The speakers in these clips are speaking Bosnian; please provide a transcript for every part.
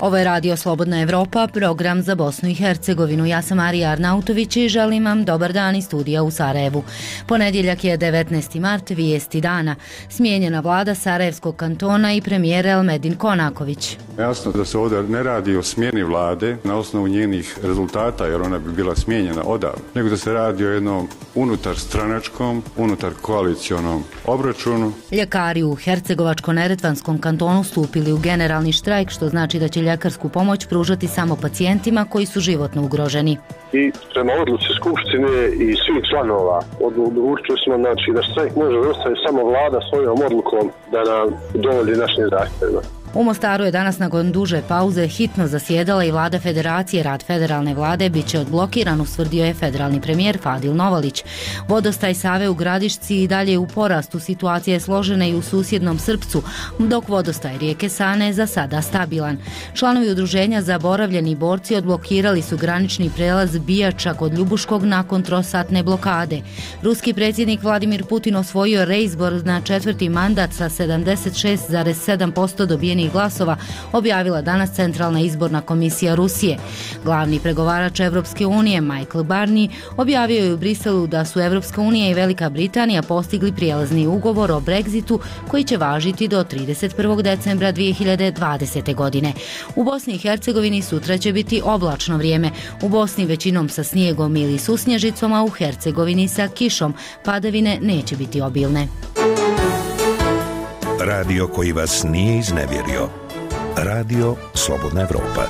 Ovo je Radio Slobodna Evropa, program za Bosnu i Hercegovinu. Ja sam Marija Arnautović i želim vam dobar dan iz studija u Sarajevu. Ponedjeljak je 19. mart, vijesti dana. Smijenjena vlada Sarajevskog kantona i premijer Elmedin Konaković. Jasno da se ovdje ne radi o smjeni vlade na osnovu njenih rezultata, jer ona bi bila smijenjena odavno, nego da se radi o jednom unutar stranačkom, unutar koalicionom obračunu. Ljekari u Hercegovačko-neretvanskom kantonu stupili u generalni štrajk, što znači da će ljekarsku pomoć pružati samo pacijentima koji su životno ugroženi. I prema odluci Skupštine i svih članova odlučili smo da štrajk može ostaviti samo vlada svojom odlukom da nam dovolji našim zahtjevima. U Mostaru je danas nakon duže pauze hitno zasjedala i vlada federacije. Rad federalne vlade bit će odblokiran, ustvrdio je federalni premijer Fadil Novalić. Vodostaj Save u Gradišci i dalje u porastu, situacija je složena i u susjednom Srpcu, dok vodostaj rijeke Sane je za sada stabilan. Članovi udruženja Zaboravljeni borci odblokirali su granični prelaz Bijača kod Ljubuškog nakon trosatne blokade. Ruski predsjednik Vladimir Putin osvojio reizbor na 4. mandat sa 76,7% dobijenih glasova, objavila danas Centralna izborna komisija Rusije. Glavni pregovarač Evropske unije Michael Barnier objavio je u Briselu da su Evropska unija i Velika Britanija postigli prijelazni ugovor o Brexitu koji će važiti do 31. decembra 2020. godine. U Bosni i Hercegovini sutra će biti oblačno vrijeme. U Bosni većinom sa snijegom ili susnježicom, a u Hercegovini sa kišom. Padavine neće biti obilne. Radio koji vas nije iznevjerio. Radio Slobodna Evropa.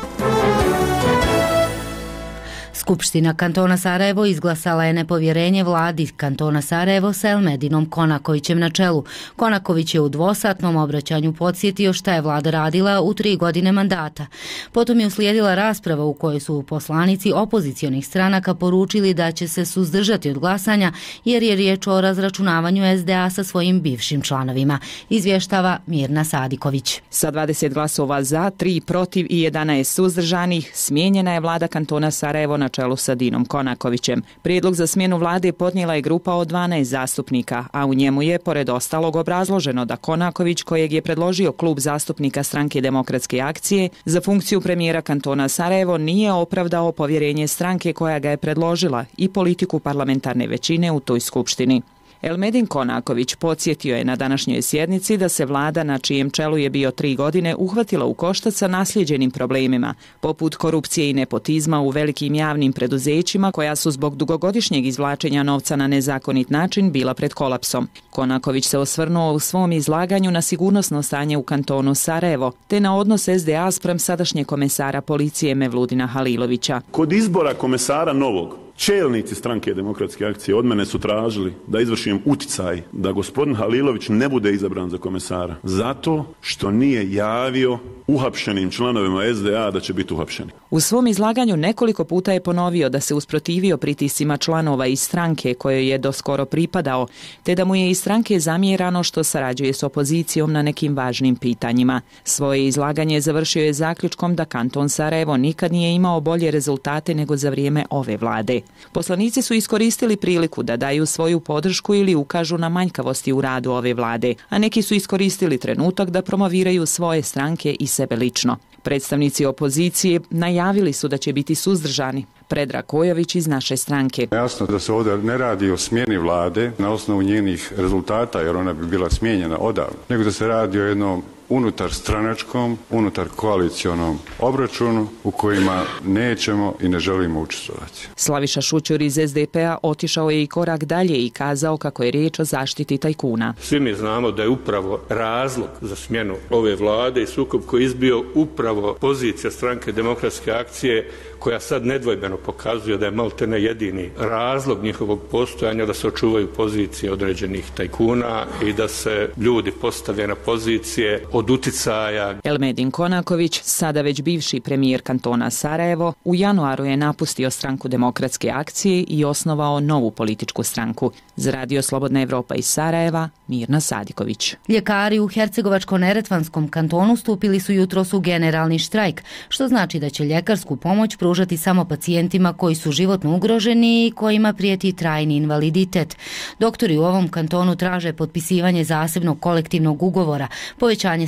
Skupština kantona Sarajevo izglasala je nepovjerenje vladi kantona Sarajevo sa Elmedinom Konakovićem na čelu. Konaković je u dvosatnom obraćanju podsjetio šta je vlada radila u 3 godine mandata. Potom je uslijedila rasprava u kojoj su poslanici opozicionih stranaka poručili da će se suzdržati od glasanja jer je riječ o razračunavanju SDA sa svojim bivšim članovima. Izvještava Mirna Sadiković. Sa 20 glasova za, 3 protiv i 11 suzdržanih, smijenjena je vlada kantona Sarajevo na čelu sa Dinom Konakovićem. Prijedlog za smjenu vlade podnijela je grupa od 12 zastupnika, a u njemu je, pored ostalog, obrazloženo da Konaković, kojeg je predložio klub zastupnika Stranke demokratske akcije, za funkciju premijera kantona Sarajevo nije opravdao povjerenje stranke koja ga je predložila i politiku parlamentarne većine u toj skupštini. Elmedin Konaković podsjetio je na današnjoj sjednici da se vlada na čijem čelu je bio 3 godine uhvatila u koštac sa naslijeđenim problemima, poput korupcije i nepotizma u velikim javnim preduzećima koja su zbog dugogodišnjeg izvlačenja novca na nezakonit način bila pred kolapsom. Konaković se osvrnuo u svom izlaganju na sigurnosno stanje u kantonu Sarajevo, te na odnos SDA spram sadašnje komesara policije Mevludina Halilovića. Kod izbora komesara novog, čelnici Stranke demokratske akcije od mene su tražili da izvršim uticaj da gospodin Halilović ne bude izabran za komesara. Zato što nije javio uhapšenim članovima SDA da će biti uhapšeni. U svom izlaganju nekoliko puta je ponovio da se usprotivio pritiscima članova iz stranke kojoj je doskoro pripadao, te da mu je iz stranke zamjerano što sarađuje s opozicijom na nekim važnim pitanjima. Svoje izlaganje završio je zaključkom da kanton Sarajevo nikad nije imao bolje rezultate nego za vrijeme ove vlade. Poslanici su iskoristili priliku da daju svoju podršku ili ukažu na manjkavosti u radu ove vlade, a neki su iskoristili trenutak da promoviraju svoje stranke i sebe lično. Predstavnici opozicije najavili su da će biti suzdržani. Predrag Kojović iz naše stranke. Jasno da se ovdje ne radi o smjeni vlade na osnovu njenih rezultata, jer ona bi bila smijenjena odavno, nego da se radi o jednom unutar stranačkom, unutar koalicionom obračunu u kojima nećemo i ne želimo učestvovati. Slaviša Šućur iz SDP-a otišao je i korak dalje i kazao kako je riječ o zaštiti tajkuna. Svi mi znamo da je upravo razlog za smjenu ove vlade i sukob koji je izbio upravo pozicija Stranke demokratske akcije, koja sad nedvojbeno pokazuje da je maltene jedini razlog njihovog postojanja da se očuvaju pozicije određenih tajkuna i da se ljudi postave na pozicije od uticaja. Elmedin Konaković, sada već bivši premijer kantona Sarajevo, u januaru je napustio Stranku demokratske akcije i osnovao novu političku stranku. Za Radio Slobodna Evropa iz Sarajeva, Mirna Sadiković. Ljekari u Hercegovačko-neretvanskom kantonu stupili su jutros u generalni štrajk, što znači da će ljekarsku pomoć pružati samo pacijentima koji su životno ugroženi i kojima prijeti trajni invaliditet. Doktori u ovom kantonu traže potpisivanje zasebnog kolektivnog ugovora, povećanje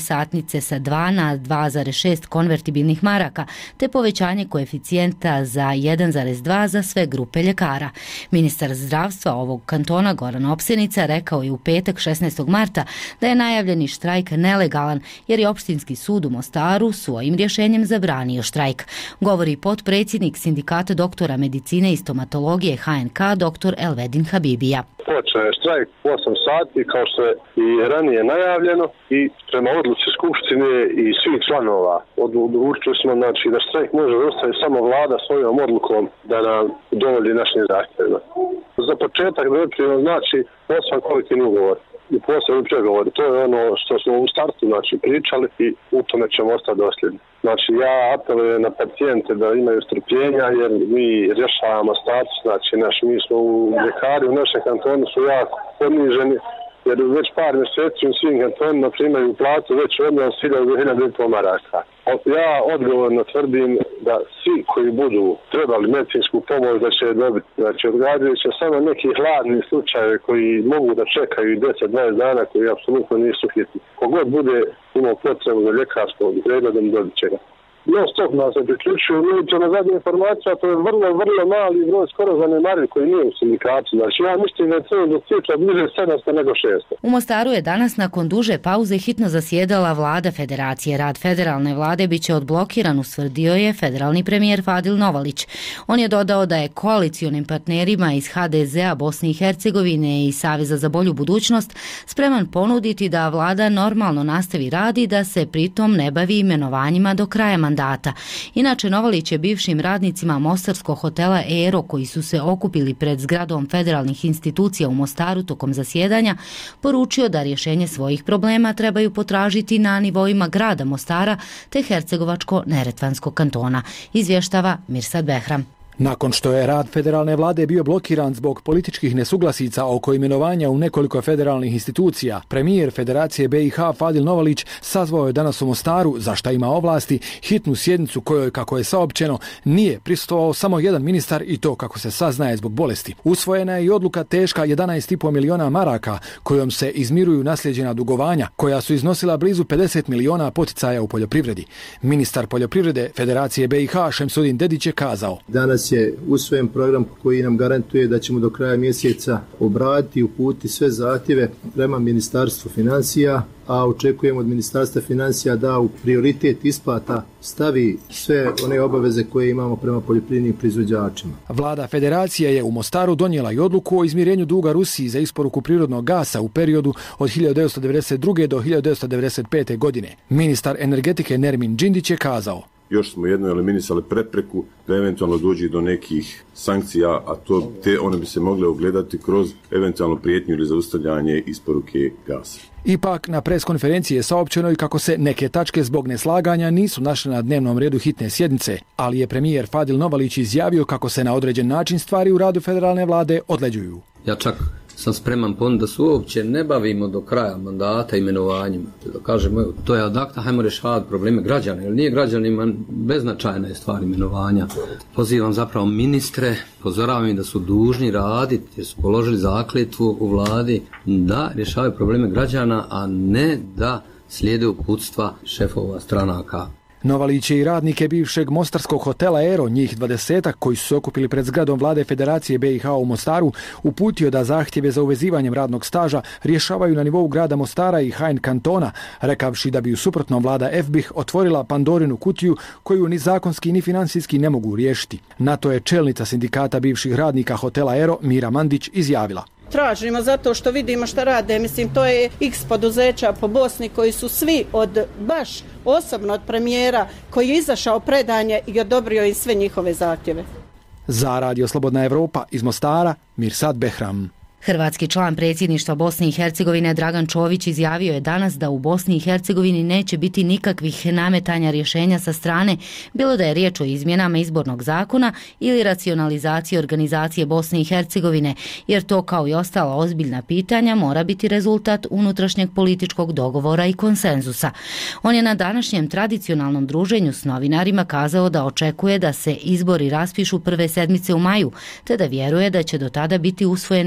satnice sa 2 na 2,6 konvertibilnih maraka, te povećanje koeficijenta za 1,2 za sve grupe ljekara. Ministar zdravstva ovog kantona Goran Opsenica rekao je u petak 16. marta da je najavljeni štrajk nelegalan jer je opštinski sud u Mostaru svojim rješenjem zabranio štrajk. Govori potpredsjednik Sindikata doktora medicine i stomatologije HNK dr. Elvedin Habibija. Počeo je štrajk u 8 sati kao što je i ranije najavljeno i prema odluci Skupštine i svih članova odlučili smo da štrajk može ostaviti samo vlada svojom odlukom da nam udovolji našim zahtjevima. Za početak znači poslan kolektivni ugovor i posebni pregovori. To je ono što smo u startu pričali i u tome ćemo ostati dosljedni. Ja apelujem na pacijente da imaju strpljenja jer mi rješavamo status, mi smo u ljekari u našem kantonu su jako poniženi jer već par mjeseci u svim kantonima primaju platu već odnos 1.500 maraka. Ja odgovorno tvrdim da svi koji budu trebali medicinsku pomoć da će dobiti. Odgađajući samo neki hladni slučajevi koji mogu da čekaju 10-20 dana koji apsolutno nisu hitni. Kogod bude imao potrebu za ljekarskom pregledom dobit će ga. Non stop nas se priključuju, na zadnju informaciju, a to je vrlo mali broj, skoro zanemariv koji nije u sindikatu. Ja mislim da je to do cifra bliže 700 nego 600. U Mostaru je danas nakon duže pauze hitno zasjedala vlada federacije. Rad federalne vlade biće odblokiran, ustvrdio je federalni premijer Fadil Novalić. On je dodao da je koalicionim partnerima iz HDZ-a Bosne i Hercegovine i Saveza za bolju budućnost spreman ponuditi da vlada normalno nastavi rad i da se pritom ne bavi imenovanjima do kraja mandata. Inače, Novalić je bivšim radnicima mostarskog hotela Ero koji su se okupili pred zgradom federalnih institucija u Mostaru tokom zasjedanja poručio da rješenje svojih problema trebaju potražiti na nivoima grada Mostara te Hercegovačko-Neretvanskog kantona, izvještava Mirsad Behram. Nakon što je rad federalne vlade bio blokiran zbog političkih nesuglasica oko imenovanja u nekoliko federalnih institucija, premijer Federacije BiH Fadil Novalić sazvao je danas u Mostaru, za šta ima ovlasti, hitnu sjednicu kojoj, kako je saopćeno, nije prisustvovao samo jedan ministar i to, kako se saznaje, zbog bolesti. Usvojena je i odluka teška 11,5 miliona maraka kojom se izmiruju nasljeđena dugovanja koja su iznosila blizu 50 miliona poticaja u poljoprivredi. Ministar poljoprivrede Federacije BiH Šemsudin Dedić je kazao: Danas je usvojen program koji nam garantuje da ćemo do kraja mjeseca obraditi i uputiti sve zahtjeve prema Ministarstvu financija, a očekujemo od Ministarstva financija da u prioritet isplata stavi sve one obaveze koje imamo prema poljoprivrednim proizvođačima. Vlada Federacije je u Mostaru donijela i odluku o izmirenju duga Rusiji za isporuku prirodnog gasa u periodu od 1992. do 1995. godine. Ministar energetike Nermin Džindić je kazao: još smo jedno eliminisali prepreku da eventualno dođe do nekih sankcija, a one bi se mogle ogledati kroz eventualno prijetnju ili zaustavljanje isporuke gasa. Ipak, na preskonferenciji je saopćeno i kako se neke tačke zbog neslaganja nisu našle na dnevnom redu hitne sjednice, ali je premijer Fadil Novalić izjavio kako se na određen način stvari u radu federalne vlade odleđuju. Ja čak sam spreman ponuditi da se uopće ne bavimo do kraja mandata imenovanjima. Da kažemo, to je ad acta, hajmo rješavati probleme građana, jer nije građanima beznačajna je stvar imenovanja. Pozivam zapravo ministre, pozoravam im da su dužni raditi, jer su položili zakletvu u vladi, da rješavaju probleme građana, a ne da slijede uputstva šefova stranaka. Novalić je i radnike bivšeg mostarskog hotela Ero, njih 20 koji su se okupili pred zgradom vlade Federacije BiH u Mostaru, uputio da zahtjeve za uvezivanjem radnog staža rješavaju na nivou grada Mostara i HN kantona, rekavši da bi u suprotnom vlada FBIH otvorila Pandorinu kutiju koju ni zakonski ni financijski ne mogu riješiti. Na to je čelnica sindikata bivših radnika hotela Ero Mira Mandić izjavila: tražimo zato što vidimo šta rade. To je x poduzeća po Bosni koji su svi baš osobno od premijera koji je izašao predanje i odobrio im sve njihove zahtjeve. Za Radio Slobodna Evropa iz Mostara, Mirsad Behram. Hrvatski član predsjedništva Bosne i Hercegovine Dragan Čović izjavio je danas da u Bosni i Hercegovini neće biti nikakvih nametanja rješenja sa strane, bilo da je riječ o izmjenama izbornog zakona ili racionalizaciji organizacije Bosne i Hercegovine, jer to kao i ostala ozbiljna pitanja mora biti rezultat unutrašnjeg političkog dogovora i konsenzusa. On je na današnjem tradicionalnom druženju s novinarima kazao da očekuje da se izbori raspišu prve sedmice u maju, te da vjeruje da će do tada biti usvojene izmjene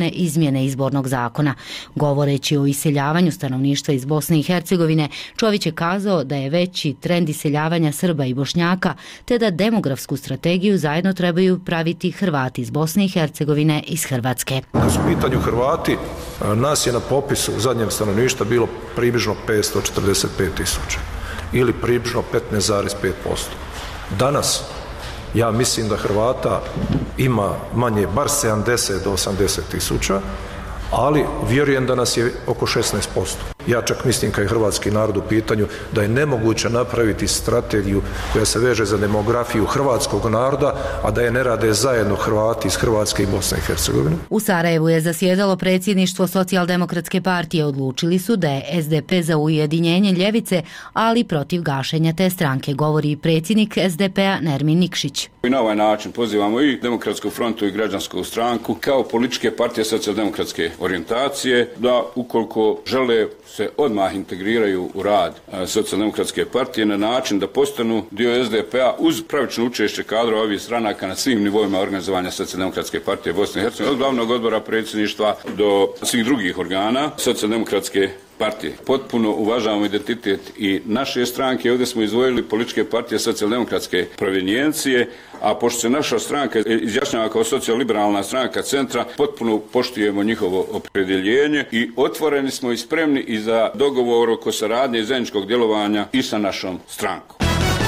izmjene izbornog zakona. Govoreći o iseljavanju stanovništva iz Bosne i Hercegovine, Čović je kazao da je veći trend iseljavanja Srba i Bošnjaka, te da demografsku strategiju zajedno trebaju praviti Hrvati iz Bosne i Hercegovine iz Hrvatske. Kad su u pitanju Hrvati, nas je na popisu zadnjeg stanovništva bilo približno 545.000 ili približno 15,5%. Danas ja mislim da Hrvata ima manje bar 70 do 80.000, ali vjerujem da nas je oko 16%. Ja čak mislim kad je hrvatski narod u pitanju da je nemoguće napraviti strategiju koja se veže za demografiju hrvatskog naroda, a da je ne rade zajedno Hrvati iz Hrvatske i Bosne i Hercegovine. U Sarajevu je zasjedalo predsjedništvo Socijaldemokratske partije. Odlučili su da je SDP za ujedinjenje ljevice, ali protiv gašenja te stranke, govori predsjednik SDP-a Nermin Nikšić. I na ovaj način pozivamo i Demokratsku frontu i Građansku stranku kao političke partije socijaldemokratske orijentacije da ukoliko žele se odmah integriraju u rad socijaldemokratske partije na način da postanu dio SDP-a uz pravično učešće kadrova ovih stranaka na svim nivoima organizovanja socijaldemokratske partije Bosne i Hercegovine, od glavnog odbora predsjedništva do svih drugih organa socijaldemokratske partije. Potpuno uvažavamo identitet i naše stranke. Ovdje smo izdvojili političke partije socijaldemokratske provenijencije, a pošto se naša stranka izjašnjava kao socijaliberalna stranka centra, potpuno poštujemo njihovo opredjeljenje i otvoreni smo i spremni i za dogovor oko saradnje i zajedničkog djelovanja i sa našom strankom.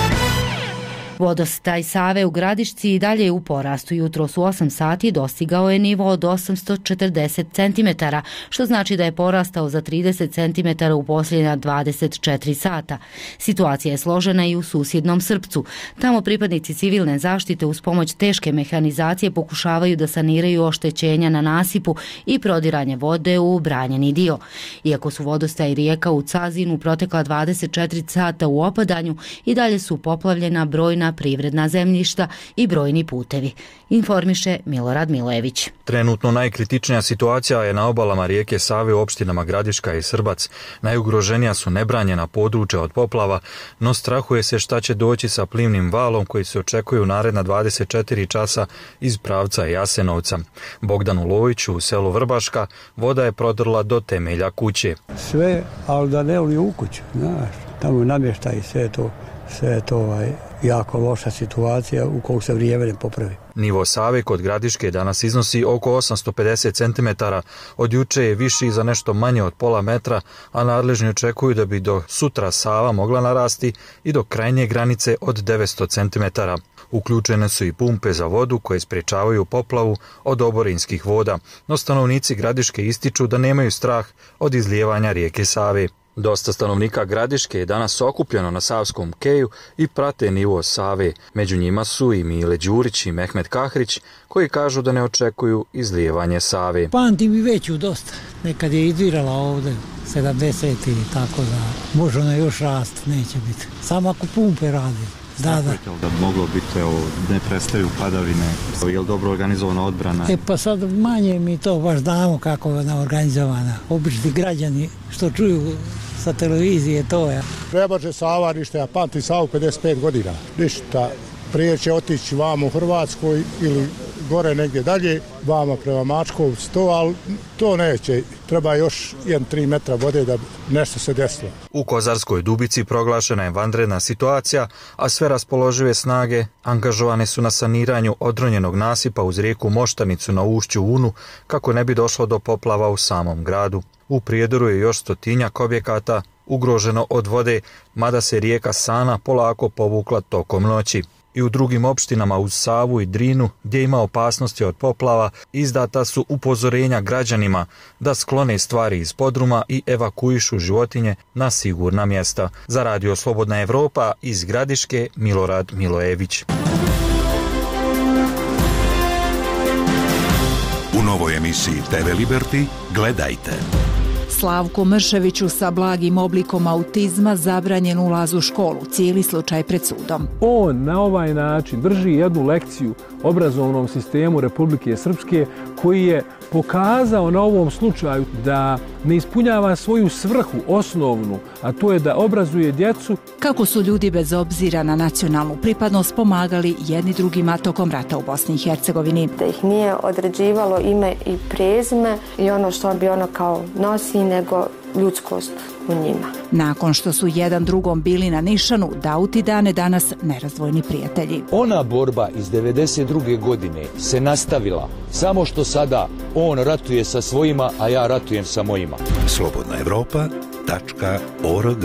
Vodostaj Save u Gradišci i dalje je u porastu. Jutros u 8 sati dostigao je nivo od 840 cm, što znači da je porastao za 30 cm u posljednja 24 sata. Situacija je složena i u susjednom Srpcu. Tamo pripadnici civilne zaštite uz pomoć teške mehanizacije pokušavaju da saniraju oštećenja na nasipu i prodiranje vode u branjeni dio. Iako su vodostaj rijeka u Cazinu protekla 24 sata u opadanju, i dalje su poplavljena brojna privredna zemljišta i brojni putevi, informiše Milorad Milojević. Trenutno najkritičnija situacija je na obalama rijeke Save u opštinama Gradiška i Srbac. Najugroženija su nebranjena područja od poplava, no strahuje se šta će doći sa plivnim valom koji se očekuje u naredna 24 časa iz pravca Jasenovca. Bogdanu Loviću u selu Vrbaška voda je prodrla do temelja kuće. Sve, ali da ne ulije u kuću, znaš, tamo namještaj, sve je to jako loša situacija ukoliko se vrijeme ne popravi. Nivo Save kod Gradiške danas iznosi oko 850 cm, od juče je viši za nešto manje od pola metra, a nadležni očekuju da bi do sutra Sava mogla narasti i do krajnje granice od 900 cm. Uključene su i pumpe za vodu koje sprječavaju poplavu od oborinskih voda, no stanovnici Gradiške ističu da nemaju strah od izlijevanja rijeke Save. Dosta stanovnika Gradiške je danas okupljeno na Savskom keju i prate nivo Save. Među njima su i Mile Đurić i Mehmet Kahrić, koji kažu da ne očekuju izlijevanje Save. Pamtim i veću dosta. Nekad je izvirala ovdje 70 i tako da može ona još rast, neće biti. Samo ako pumpe radi. Da moglo biti, ne prestaju padavine, je li dobro organizovana odbrana? Pa sad manje mi to baš znamo kako je ona organizovana. Obični građani što čuju sa televizije to je. Ne može Sava ništa, ja pamtim Savu 55 godina. Ništa, prije će otići vamo u Hrvatskoj ili gore negdje dalje, vama prema Mačkovcu, ali to neće. Treba još 1-3 metra vode da nešto se desilo. U Kozarskoj Dubici proglašena je vanredna situacija, a sve raspoložive snage angažovane su na saniranju odronjenog nasipa uz rijeku Moštanicu na ušću Unu, kako ne bi došlo do poplava u samom gradu. U Prijedoru je još 100-tinjak objekata ugroženo od vode, mada se rijeka Sana polako povukla tokom noći. I u drugim opštinama uz Savu i Drinu, gdje ima opasnosti od poplava, izdata su upozorenja građanima da sklone stvari iz podruma i evakuišu životinje na sigurna mjesta. Za Radio Slobodna Evropa iz Gradiške, Milorad Milojević. U novoj emisiji TV Liberty gledajte. Slavku Mrševiću sa blagim oblikom autizma zabranjen ulaz u školu, cijeli slučaj pred sudom. On na ovaj način drži jednu lekciju obrazovnom sistemu Republike Srpske koji je pokazao na ovom slučaju da ne ispunjava svoju svrhu osnovnu, a to je da obrazuje djecu. Kako su ljudi bez obzira na nacionalnu pripadnost pomagali jedni drugima tokom rata u Bosni i Hercegovini. Da ih nije određivalo ime i prezime i ono što bi ono kao nosi, nego ljudskost u njima. Nakon što su jedan drugom bili na nišanu, Daut i Dane danas nerazdvojni prijatelji. Ona borba iz 92. godine se nastavila, samo što sada on ratuje sa svojima, a ja ratujem sa mojima. slobodnaevropa.org.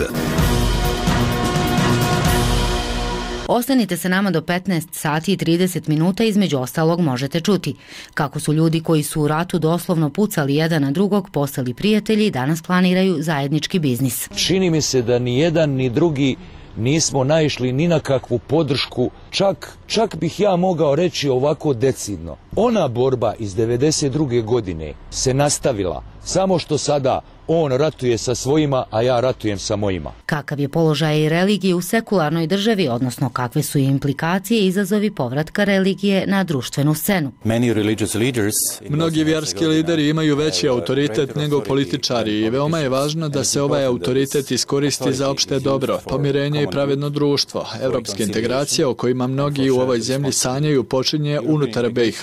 Ostanite se nama do 15 sati i 30 minuta, između ostalog možete čuti kako su ljudi koji su u ratu doslovno pucali jedan na drugog postali prijatelji i danas planiraju zajednički biznis. Čini mi se da ni jedan ni drugi nismo naišli ni na kakvu podršku, čak bih ja mogao reći ovako decidno. Ona borba iz 92. godine se nastavila, samo što sada on ratuje sa svojima, a ja ratujem sa mojima. Kakav je položaj religije u sekularnoj državi, odnosno kakve su implikacije i izazovi povratka religije na društvenu scenu? Mnogi vjerski lideri imaju veći autoritet nego političari i veoma je važno da se ovaj autoritet iskoristi za opšte dobro, pomirenje i pravedno društvo. Evropske integracije o kojima mnogi u ovoj zemlji sanjaju počinje unutar BiH.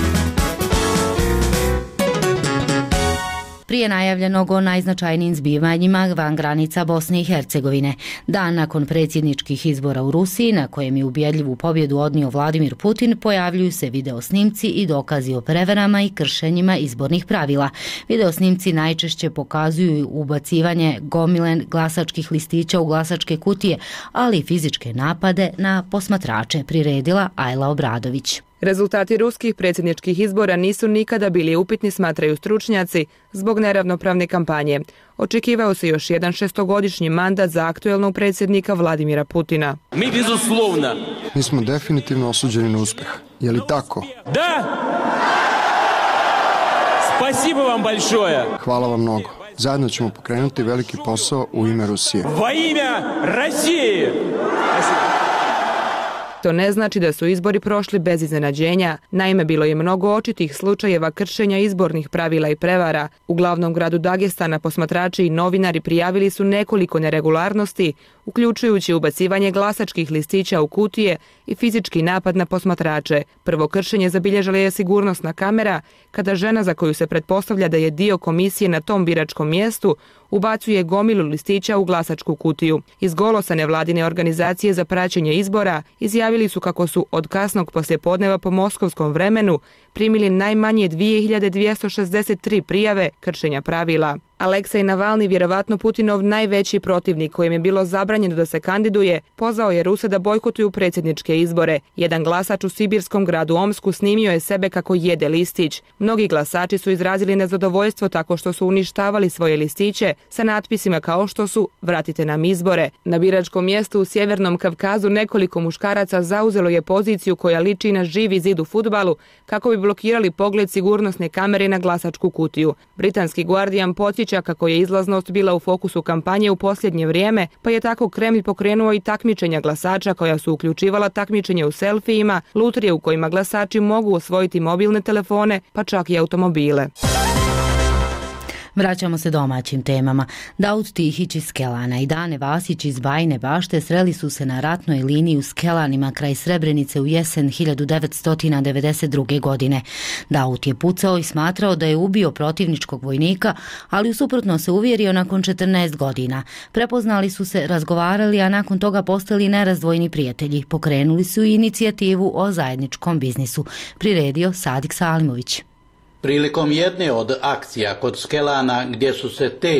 Prije najavljenog o najznačajnijim zbivanjima van granica Bosne i Hercegovine. Dan nakon predsjedničkih izbora u Rusiji, na kojem je ubjedljivu pobjedu odnio Vladimir Putin, pojavljuju se videosnimci i dokazi o prevarama i kršenjima izbornih pravila. Videosnimci najčešće pokazuju ubacivanje gomile glasačkih listića u glasačke kutije, ali i fizičke napade na posmatrače, priredila Ajla Obradović. Rezultati ruskih predsjedničkih izbora nisu nikada bili upitni, smatraju stručnjaci, zbog neravnopravne kampanje. Očekivao se još jedan 6-godišnji mandat za aktuelnog predsjednika Vladimira Putina. Mi smo definitivno osuđeni na uspjeh. Je li tako? Da! Spasibo vam большое! Hvala vam mnogo. Zajedno ćemo pokrenuti veliki posao u ime Rusije. Va ime Rusije! To ne znači da su izbori prošli bez iznenađenja. Naime, bilo je mnogo očitih slučajeva kršenja izbornih pravila i prevara. U glavnom gradu Dagestana posmatrači i novinari prijavili su nekoliko neregularnosti, uključujući ubacivanje glasačkih listića u kutije i fizički napad na posmatrače. Prvo kršenje zabilježila je sigurnosna kamera, kada žena za koju se pretpostavlja da je dio komisije na tom biračkom mjestu ubacuje gomilu listića u glasačku kutiju. Iz Golosa nevladine organizacije za praćenje izbora izjavili su kako su od kasnog poslijepodneva po moskovskom vremenu primili najmanje 2263 prijave kršenja pravila. Aleksej Navalni, vjerovatno Putinov najveći protivnik kojem je bilo zabranjeno da se kandiduje, pozvao je Ruse da bojkotuju predsjedničke izbore. Jedan glasač u sibirskom gradu Omsku snimio je sebe kako jede listić. Mnogi glasači su izrazili nezadovoljstvo tako što su uništavali svoje listiće sa natpisima kao što su "Vratite nam izbore". Na biračkom mjestu u Sjevernom Kavkazu nekoliko muškaraca zauzelo je poziciju koja liči na živi zid u fudbalu kako bi blokirali pogled sigurnosne kamere na glasačku kutiju. Britanski Guardian podsjeća kako je izlaznost bila u fokusu kampanje u posljednje vrijeme, pa je tako Kremlj pokrenuo i takmičenja glasača koja su uključivala takmičenje u selfijima, lutrije u kojima glasači mogu osvojiti mobilne telefone, pa čak i automobile. Vraćamo se domaćim temama. Daut Tihić iz Skelana i Dane Vasić iz Bajine Bašte sreli su se na ratnoj liniji u Skelanima kraj Srebrenice u jesen 1992. godine. Daut je pucao i smatrao da je ubio protivničkog vojnika, ali usuprotno se uvjerio nakon 14 godina. Prepoznali su se, razgovarali, a nakon toga postali nerazdvojni prijatelji. Pokrenuli su i inicijativu o zajedničkom biznisu. Priredio Sadik Salimović. Prilikom jedne od akcija kod Skelana, gdje su se te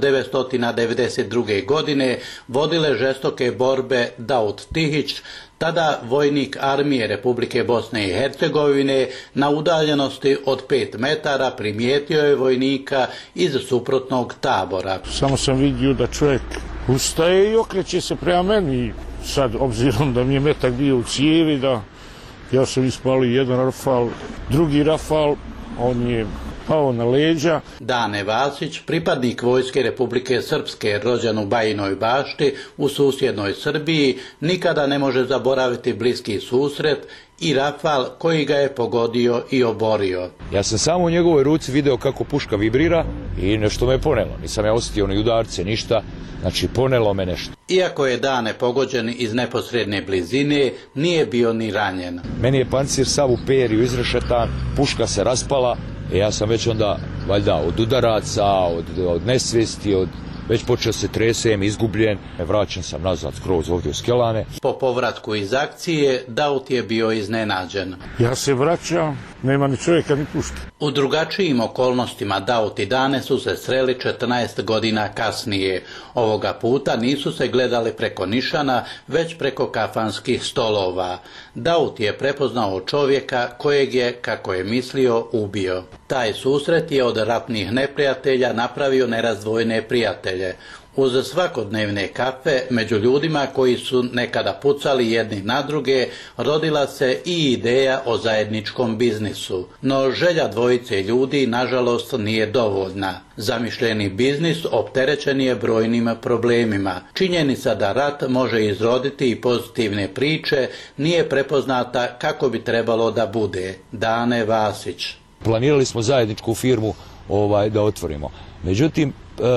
1992. godine vodile žestoke borbe, Daut Tihić, tada vojnik armije Republike Bosne i Hercegovine, na udaljenosti od 5 metara primijetio je vojnika iz suprotnog tabora. Samo sam vidio da čovjek ustaje i okreće se prema meni. Sad, obzirom da mi je metak bio u cijevi, da ja sam ispalio jedan rafal, drugi rafal, on je pao na leđa. Dane Vasić, pripadnik Vojske Republike Srpske, rođen u Bajinoj Bašti u susjednoj Srbiji, nikada ne može zaboraviti bliski susret i rafal koji ga je pogodio i oborio. Ja sam samo u njegovoj ruci video kako puška vibrira i nešto me ponelo. Nisam ja osjetio ni udarce, ništa. Znači, ponelo me nešto. Iako je Dane pogođen iz neposredne blizine, nije bio ni ranjen. Meni je pancir sav u periju izrešetan, puška se raspala, ja sam već onda, valjda, od udaraca, od nesvijesti, već počeo se tresem, izgubljen, vraćen sam nazad skroz ovdje u Skelane. Po povratku iz akcije, Daut je bio iznenađen. Ja se vraćam, nema ni čovjeka ni pušta. U drugačijim okolnostima Daut i Dane su se sreli 14 godina kasnije. Ovoga puta nisu se gledali preko nišana, već preko kafanskih stolova. Daut je prepoznao čovjeka kojeg je, kako je mislio, ubio. Taj susret je od ratnih neprijatelja napravio nerazdvojne prijatelje. Uz svakodnevne kafe, među ljudima koji su nekada pucali jedni na druge, rodila se i ideja o zajedničkom biznisu. No želja dvojice ljudi, nažalost, nije dovoljna. Zamišljeni biznis opterećen je brojnim problemima. Činjenica da rat može izroditi i pozitivne priče nije prepoznata kako bi trebalo da bude. Dane Vasić. Planirali smo zajedničku firmu da otvorimo. Međutim,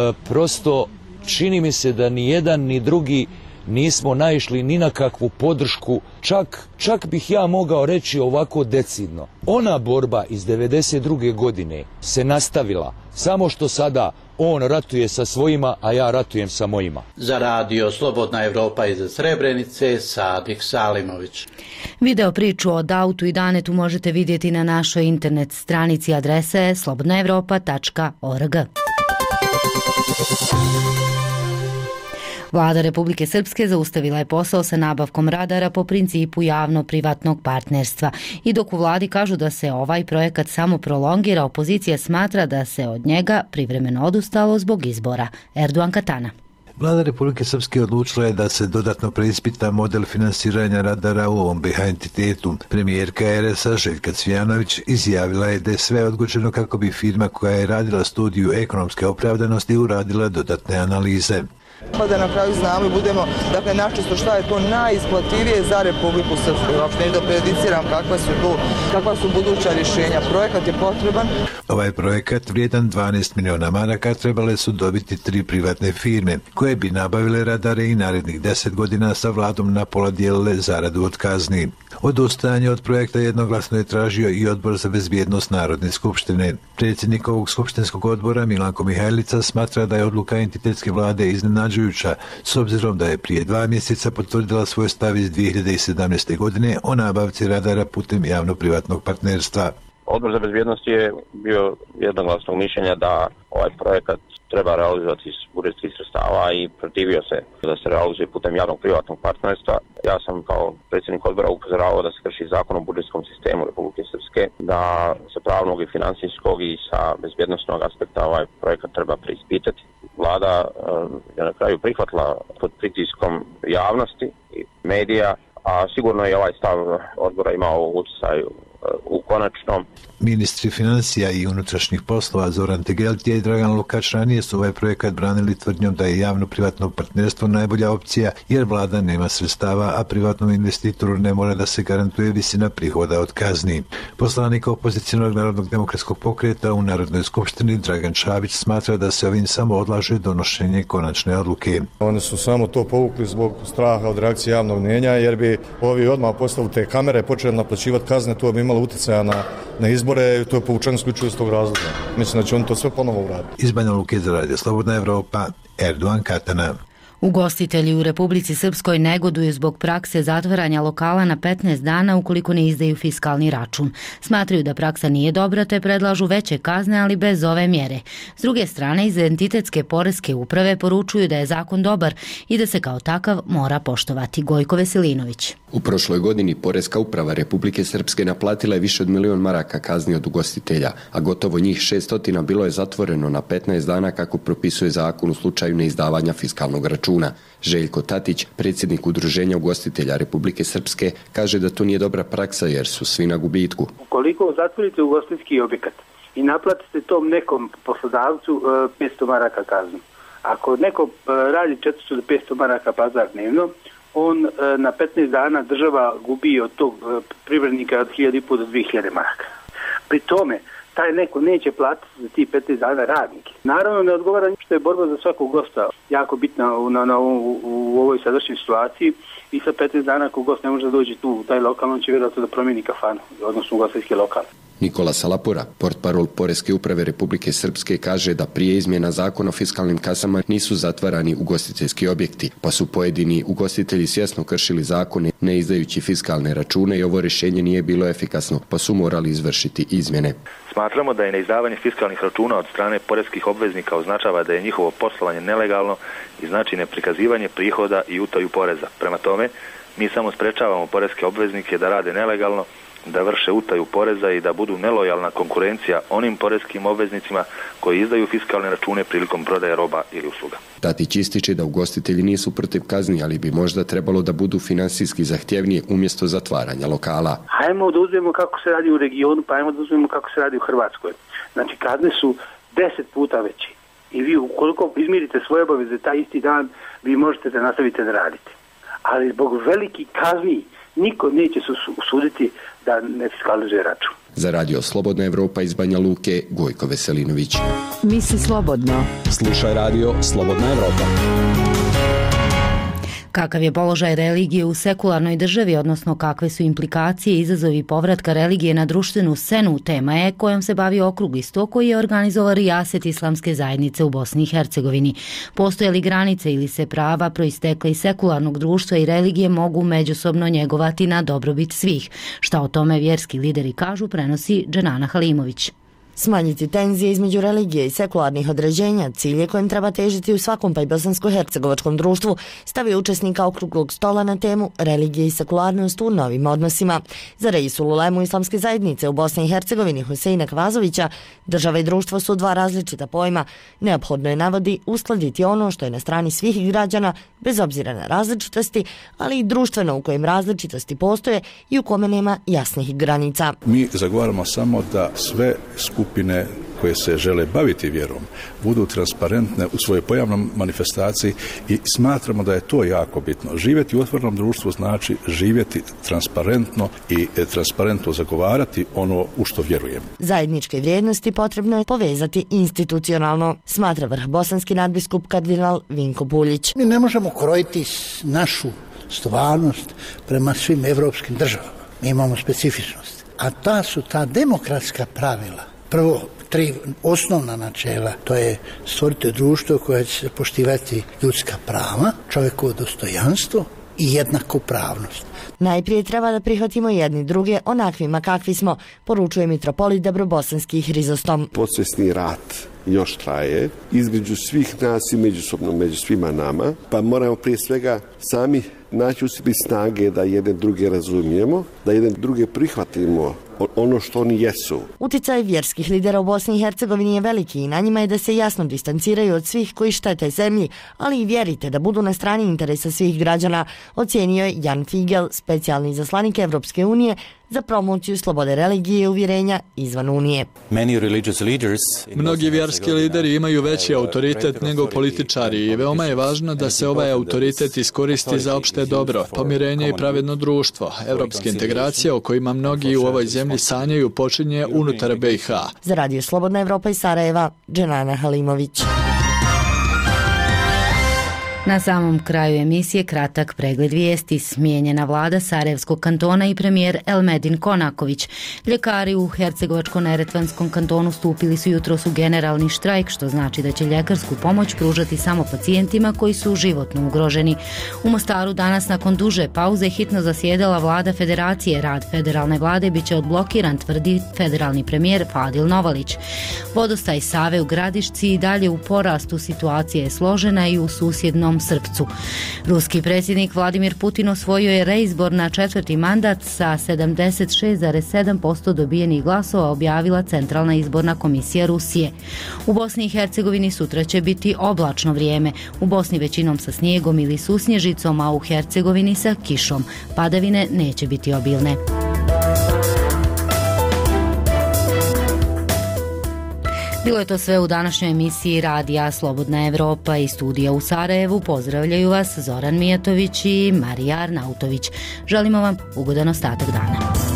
prosto čini mi se da ni jedan ni drugi nismo naišli ni na kakvu podršku, čak bih ja mogao reći ovako decidno. Ona borba iz 92. godine se nastavila, samo što sada on ratuje sa svojima, a ja ratujem sa mojima. Za radio Slobodna Evropa iz Srebrenice, Sadik Salimović. Video priču o Dautu i Danetu možete vidjeti na našoj internet stranici, adrese slobodnaevropa.org. Vlada Republike Srpske zaustavila je posao sa nabavkom radara po principu javno-privatnog partnerstva. I dok u vladi kažu da se ovaj projekat samo prolongira, opozicija smatra da se od njega privremeno odustalo zbog izbora. Erdogan Katana. Vlada Republike Srpske odlučila je da se dodatno preispita model finansiranja radara u ovom BiH entitetu. Premijerka RS-a Željka Cvijanović izjavila je da je sve odgođeno kako bi firma koja je radila studiju ekonomske opravdanosti uradila dodatne analize. Pa da na kraju znamo i budemo načisto šta je to najisplativije za Republiku Srpsku. Uopšte ne da prejudiciram kakva su buduća rješenja. Projekat je potreban. Ovaj projekat vrijedan 12 miliona maraka trebale su dobiti 3 privatne firme koje bi nabavile radare i narednih 10 godina sa vladom na pola dijelile zaradu od kazni. Odustajanje od projekta jednoglasno je tražio i Odbor za bezbjednost Narodne skupštine. Predsjednik ovog skupštinskog odbora Milanko Mihajlica smatra da je odluka entitetske vlade iznenađujuća, s obzirom da je prije 2 mjeseca potvrdila svoj stav iz 2017. godine o nabavci radara putem javno-privatnog partnerstva. Odbor za bezbjednost je bio jednoglasnog mišljenja da ovaj projekat treba realizovati iz budžetskih sredstava i protivio se da se realizuje putem javnog privatnog partnerstva. Ja sam kao predsjednik odbora upozoravao da se krši zakon o budžetskom sistemu Republike Srpske, da sa pravnog i financijskog i sa bezbjednosnog aspekta ovaj projekat treba preispitati. Vlada je na kraju prihvatila pod pritiskom javnosti i medija, a sigurno je ovaj stav odbora imao utjecaj u konačnom. Ministri financija i unutrašnjih poslova Zoran Tegeltija i Dragan Lukač ranije su ovaj projekat branili tvrdnjom da je javno-privatno partnerstvo najbolja opcija jer vlada nema sredstava, a privatnom investitoru ne mora da se garantuje visina prihoda od kazni. Poslanik opozicionog Narodnog demokratskog pokreta u Narodnoj skupštini Dragan Čavić smatra da se ovim samo odlaže donošenje konačne odluke. Oni su samo to povukli zbog straha od reakcije javnog mnijenja jer bi ovi odmah postavili te kamere, počeli naplaćivati kazne, to bi imalo utjecaja na izbore, to je povučeno isključivo iz tog razloga. Mislim da će on to sve ponovo uraditi. Iz Banja Luke za radio Slobodna Evropa, Erdogan Katana. Ugostitelji u Republici Srpskoj negoduju zbog prakse zatvaranja lokala na 15 dana ukoliko ne izdaju fiskalni račun. Smatraju da praksa nije dobra te predlažu veće kazne, ali bez ove mjere. S druge strane, iz entitetske poreske uprave poručuju da je zakon dobar i da se kao takav mora poštovati. Gojko Veselinović. U prošloj godini Poreska uprava Republike Srpske naplatila je više od 1 milion maraka kazni od ugostitelja, a gotovo njih 600 bilo je zatvoreno na 15 dana kako propisuje zakon u slučaju neizdavanja fiskalnog računa. Željko Tatić, predsjednik Udruženja ugostitelja Republike Srpske, kaže da to nije dobra praksa jer su svi na gubitku. Ukoliko zatvorite ugostiteljski objekat i naplatite tom nekom poslodavcu 500 maraka kaznu. Ako neko radi 400 do 500 maraka pazar dnevno, on na 15 dana država gubi od tog privrednika od 1.500 do 2.000 maraka. Pri tome, taj neko neće platiti za ti 15 dana radnike. Naravno ne odgovara što je borba za svakog gosta jako bitna u ovoj sadašnjoj situaciji i sa 15 dana ako gost ne može da dođe tu u taj lokal, on će vjerojatno da promijeni kafanu, odnosno ugostiteljski lokal. Nikola Salapura, portparol Poreske uprave Republike Srpske, kaže da prije izmjena zakona o fiskalnim kasama nisu zatvarani ugostiteljski objekti, pa su pojedini ugostitelji svjesno kršili zakone ne izdajući fiskalne račune i ovo rješenje nije bilo efikasno, pa su morali izvršiti izmjene. Smatramo da je neizdavanje fiskalnih računa od strane poreskih obveznika označava da je njihovo poslovanje nelegalno i znači neprikazivanje prihoda i utaju poreza. Prema tome, mi samo sprečavamo poreske obveznike da rade nelegalno, da vrše utaju poreza i da budu nelojalna konkurencija onim poreskim obveznicima koji izdaju fiskalne račune prilikom prodaje roba ili usluga. Tatić ističe da ugostitelji nisu protiv kazni, ali bi možda trebalo da budu finansijski zahtjevnije umjesto zatvaranja lokala. Hajmo da uzmemo kako se radi u regionu, pa hajmo da uzmemo kako se radi u Hrvatskoj. Znači kazne su 10 puta veće. I vi ukoliko izmirite svoje obaveze taj isti dan, vi možete da nastavite da radite. Ali zbog velikih kazni niko neće se usuditi da ne fiskalizuje račun. Za Radio Slobodna Evropa iz Banja Luke, Gojko Veselinović. Misli slobodno. Slušaj Radio Slobodna Evropa. Kakav je položaj religije u sekularnoj državi, odnosno kakve su implikacije i izazovi povratka religije na društvenu scenu, tema je kojom se bavi Okrugli sto koji je organizovao Rijaset islamske zajednice u Bosni i Hercegovini. Postoje li granice ili se prava proistekle iz sekularnog društva i religije mogu međusobno njegovati na dobrobit svih? Šta o tome vjerski lideri kažu, prenosi Dženana Halimović. Smanjiti tenzije između religije i sekularnih određenja cilj je kojim treba težiti u svakom pa i bosansko-hercegovačkom društvu, stavio učesnika okruglog stola na temu religije i sekularnost u novim odnosima. Za Reisul ulemu islamske zajednice u Bosni i Hercegovini Huseina Kvazovića, država i društvo su dva različita pojma. Neophodno je, navodi, uskladiti ono što je na strani svih građana, bez obzira na različitosti, ali i društveno u kojem različitosti postoje i u kome nema jasnih granica. Mi zagovaramo samo da sve skupine koje se žele baviti vjerom budu transparentne u svojoj pojavnoj manifestaciji i smatramo da je to jako bitno. Živjeti u otvorenom društvu znači živjeti transparentno i transparentno zagovarati ono u što vjerujem. Zajedničke vrijednosti potrebno je povezati institucionalno, smatra vrhbosanski nadbiskup kardinal Vinko Buljić. Mi ne možemo krojiti našu stvarnost prema svim evropskim državama. Mi imamo specifičnost. A ta demokratska pravila, prvo 3 osnovna načela, to je stvoriti društvo koje će se poštivati ljudska prava, čovjekovo dostojanstvo i jednakopravnost. Najprije treba da prihvatimo jedni druge onakvima kakvi smo, poručuje mitropolit Dabrobosanski Hrizostom. Podsvjesni rat još traje između svih nas i međusobno među svima nama, pa moramo prije svega sami naći u sebi snage da jedne druge razumijemo, da jedne druge prihvatimo ono što oni jesu. Uticaj vjerskih lidera u Bosni i Hercegovini je veliki i na njima je da se jasno distanciraju od svih koji štete zemlji, ali i vjerite da budu na strani interesa svih građana, ocijenio je Jan Figel, specijalni izaslanik Evropske unije za promociju slobode religije i uvjerenja izvan Unije. Mnogi vjerski lideri imaju veći autoritet nego političari i veoma je važno da se ovaj autoritet iskoristi za opšte dobro, pomirenje i pravedno društvo. Evropske integracije o kojima mnogi u ovoj zemlji sanjaju počinje unutar BiH. Za Radio Slobodna Evropa iz Sarajeva, Dženana Halimović. Na samom kraju emisije kratak pregled vijesti. Smijenjena vlada Sarajevskog kantona i premijer Elmedin Konaković. Ljekari u Hercegovačko-neretvanskom kantonu stupili su jutros u generalni štrajk, što znači da će ljekarsku pomoć pružati samo pacijentima koji su životno ugroženi. U Mostaru danas nakon duže pauze hitno zasjedala vlada federacije. Rad federalne vlade biće odblokiran, tvrdi federalni premijer Fadil Novalić. Vodostaj Save u Gradišci i dalje u porastu, situacija je složena i u susjednom Srpcu. Ruski predsjednik Vladimir Putin osvojio je reizbor na 4. mandat sa 76,7% dobijenih glasova, objavila Centralna izborna komisija Rusije. U Bosni i Hercegovini sutra će biti oblačno vrijeme. U Bosni većinom sa snijegom ili susnježicom, a u Hercegovini sa kišom. Padavine neće biti obilne. Bilo je to sve u današnjoj emisiji Radija Slobodna Evropa i studija u Sarajevu. Pozdravljaju vas Zoran Mijatović i Marija Arnautović. Želimo vam ugodan ostatak dana.